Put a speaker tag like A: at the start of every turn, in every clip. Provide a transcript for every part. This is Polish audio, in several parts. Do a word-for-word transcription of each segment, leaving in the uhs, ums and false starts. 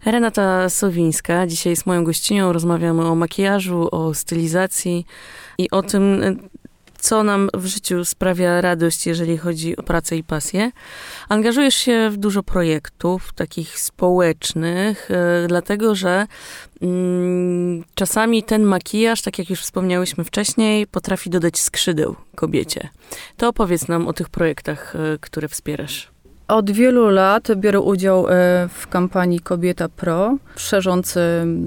A: Renata Sowińska dzisiaj jest moją gościnią. Rozmawiamy o makijażu, o stylizacji i o tym, co nam w życiu sprawia radość, jeżeli chodzi o pracę i pasję. Angażujesz się w dużo projektów takich społecznych, yy, dlatego że yy, czasami ten makijaż, tak jak już wspomniałyśmy wcześniej, potrafi dodać skrzydeł kobiecie. To opowiedz nam o tych projektach, yy, które wspierasz.
B: Od wielu lat biorę udział w kampanii Kobieta Pro, szerząc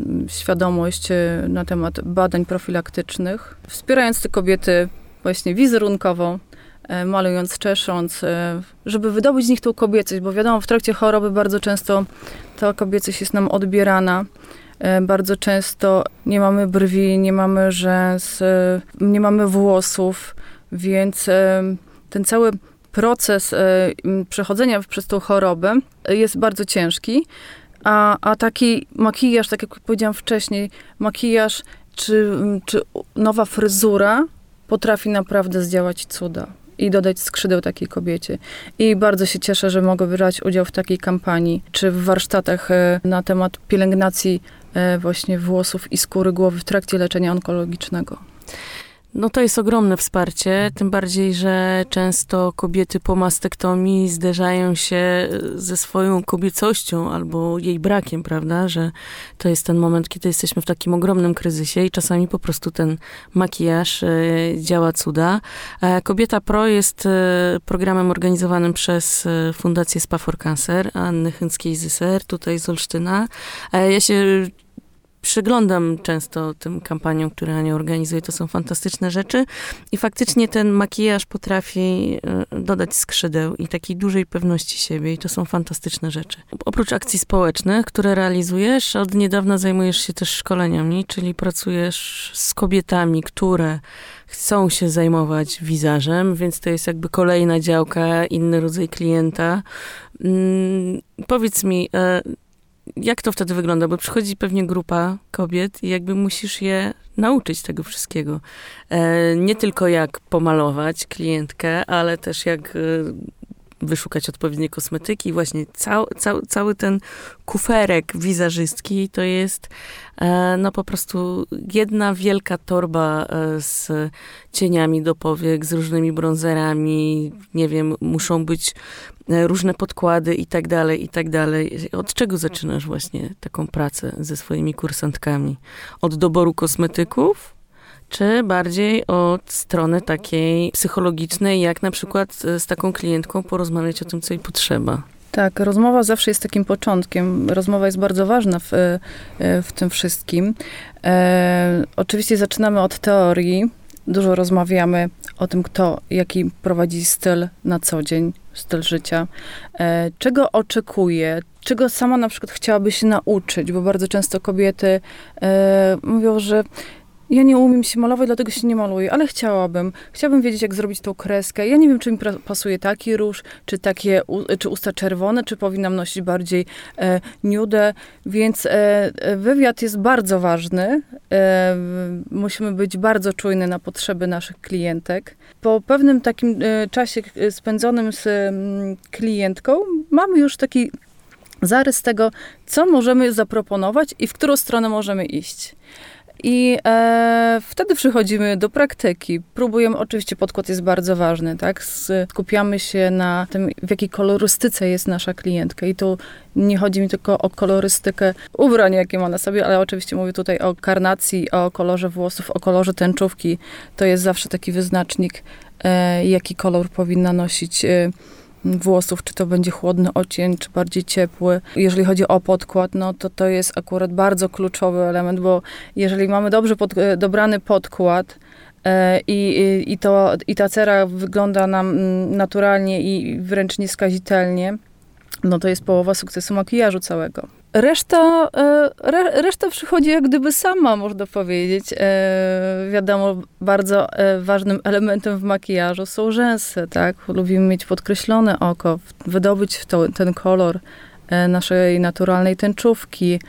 B: świadomość na temat badań profilaktycznych, wspierając te kobiety właśnie wizerunkowo, malując, czesząc, żeby wydobyć z nich tą kobiecość, bo wiadomo, w trakcie choroby bardzo często ta kobiecość jest nam odbierana. Bardzo często nie mamy brwi, nie mamy rzęs, nie mamy włosów, więc ten cały proces przechodzenia przez tą chorobę jest bardzo ciężki, a, a taki makijaż, tak jak powiedziałam wcześniej, makijaż czy, czy nowa fryzura potrafi naprawdę zdziałać cuda i dodać skrzydeł takiej kobiecie. I bardzo się cieszę, że mogę brać udział w takiej kampanii, czy w warsztatach na temat pielęgnacji właśnie włosów i skóry głowy w trakcie leczenia onkologicznego.
A: No to jest ogromne wsparcie, tym bardziej, że często kobiety po mastektomii zderzają się ze swoją kobiecością albo jej brakiem, prawda, że to jest ten moment, kiedy jesteśmy w takim ogromnym kryzysie i czasami po prostu ten makijaż e, działa cuda. E, Kobieta Pro jest e, programem organizowanym przez e, Fundację Spa for Cancer Anny Chynckiej-Zyser, tutaj z Olsztyna. E, ja się przyglądam często tym kampaniom, które Ania organizuje. To są fantastyczne rzeczy i faktycznie ten makijaż potrafi dodać skrzydeł i takiej dużej pewności siebie i to są fantastyczne rzeczy. Oprócz akcji społecznych, które realizujesz, od niedawna zajmujesz się też szkoleniami, czyli pracujesz z kobietami, które chcą się zajmować wizażem, więc to jest jakby kolejna działka, inny rodzaj klienta. Hmm, powiedz mi, jak to wtedy wygląda? Bo przychodzi pewnie grupa kobiet i jakby musisz je nauczyć tego wszystkiego. E, nie tylko jak pomalować klientkę, ale też jak e, wyszukać odpowiednie kosmetyki. Właśnie cał, cał, cały ten kuferek wizażystki to jest e, no po prostu jedna wielka torba e, z cieniami do powiek, z różnymi bronzerami. Nie wiem, muszą być różne podkłady i tak dalej, i tak dalej. Od czego zaczynasz właśnie taką pracę ze swoimi kursantkami? Od doboru kosmetyków? Czy bardziej od strony takiej psychologicznej, jak na przykład z taką klientką porozmawiać o tym, co jej potrzeba?
B: Tak, rozmowa zawsze jest takim początkiem. Rozmowa jest bardzo ważna w, w tym wszystkim. E, oczywiście zaczynamy od teorii. Dużo rozmawiamy o tym, kto, jaki prowadzi styl na co dzień, styl życia, e, czego oczekuje, czego sama na przykład chciałaby się nauczyć, bo bardzo często kobiety e, mówią, że ja nie umiem się malować, dlatego się nie maluję, ale chciałabym. Chciałabym wiedzieć, jak zrobić tą kreskę. Ja nie wiem, czy mi pasuje taki róż, czy takie, czy usta czerwone, czy powinnam nosić bardziej e, nude. Więc e, wywiad jest bardzo ważny. E, musimy być bardzo czujni na potrzeby naszych klientek. Po pewnym takim e, czasie spędzonym z e, klientką mamy już taki zarys tego, co możemy zaproponować i w którą stronę możemy iść. I e, wtedy przychodzimy do praktyki. Próbujemy, oczywiście podkład jest bardzo ważny, tak? Skupiamy się na tym, w jakiej kolorystyce jest nasza klientka. I tu nie chodzi mi tylko o kolorystykę ubrań, jakie ma na sobie, ale oczywiście mówię tutaj o karnacji, o kolorze włosów, o kolorze tęczówki. To jest zawsze taki wyznacznik, e, jaki kolor powinna nosić e, włosów, czy to będzie chłodny odcień, czy bardziej ciepły. Jeżeli chodzi o podkład, no to to jest akurat bardzo kluczowy element, bo jeżeli mamy dobrze pod, dobrany podkład e, i, i, to, i ta cera wygląda nam naturalnie i wręcz nieskazitelnie, no to jest połowa sukcesu makijażu całego. Reszta, re, reszta przychodzi jak gdyby sama, można powiedzieć. E, wiadomo, bardzo ważnym elementem w makijażu są rzęsy, tak? Lubimy mieć podkreślone oko, wydobyć to, ten kolor naszej naturalnej tęczówki.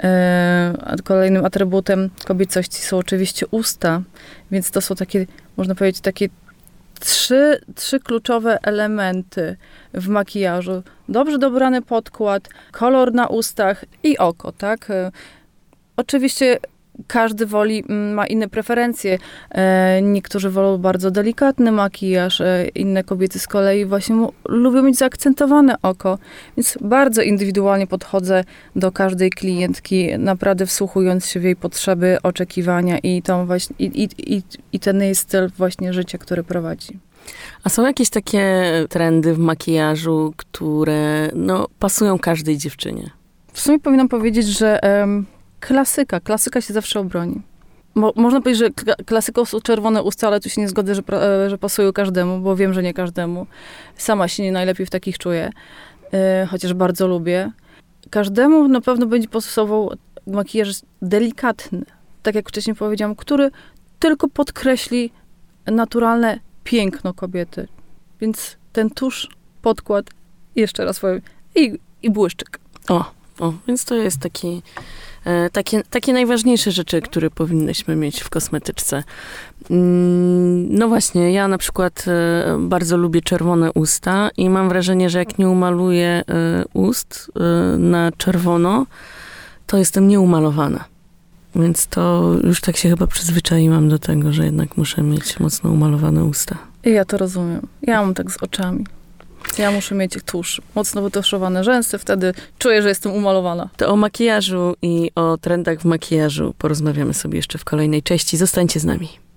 B: E, kolejnym atrybutem kobiecości są oczywiście usta, więc to są takie, można powiedzieć, takie trzy, trzy kluczowe elementy w makijażu. Dobrze dobrany podkład, kolor na ustach i oko, tak? Oczywiście każdy woli, ma inne preferencje. Niektórzy wolą bardzo delikatny makijaż, inne kobiety z kolei właśnie mu, lubią mieć zaakcentowane oko. Więc bardzo indywidualnie podchodzę do każdej klientki, naprawdę wsłuchując się w jej potrzeby, oczekiwania i, tą właśnie, i, i, i, i ten jej styl właśnie życia, który prowadzi.
A: A są jakieś takie trendy w makijażu, które no, pasują każdej dziewczynie?
B: W sumie powinnam powiedzieć, że um, klasyka, klasyka się zawsze obroni. Mo, można powiedzieć, że kla, klasyką są czerwone usta, ale tu się nie zgodzę, że, że pasują każdemu, bo wiem, że nie każdemu. Sama się nie najlepiej w takich czuję, e, chociaż bardzo lubię. Każdemu na pewno będzie pasował makijaż delikatny, tak jak wcześniej powiedziałam, który tylko podkreśli naturalne piękno kobiety. Więc ten tusz, podkład, jeszcze raz powiem, i, i błyszczyk.
A: O, o, więc to jest taki, e, takie, takie najważniejsze rzeczy, które powinnyśmy mieć w kosmetyczce. Mm, no właśnie, ja na przykład e, bardzo lubię czerwone usta i mam wrażenie, że jak nie umaluję e, ust e, na czerwono, to jestem nieumalowana. Więc to już tak się chyba przyzwyczaiłam do tego, że jednak muszę mieć mocno umalowane usta.
B: I ja to rozumiem. Ja mam tak z oczami. Ja muszę mieć tusz, mocno wytuszowane rzęsy, wtedy czuję, że jestem umalowana.
A: To o makijażu i o trendach w makijażu porozmawiamy sobie jeszcze w kolejnej części. Zostańcie z nami.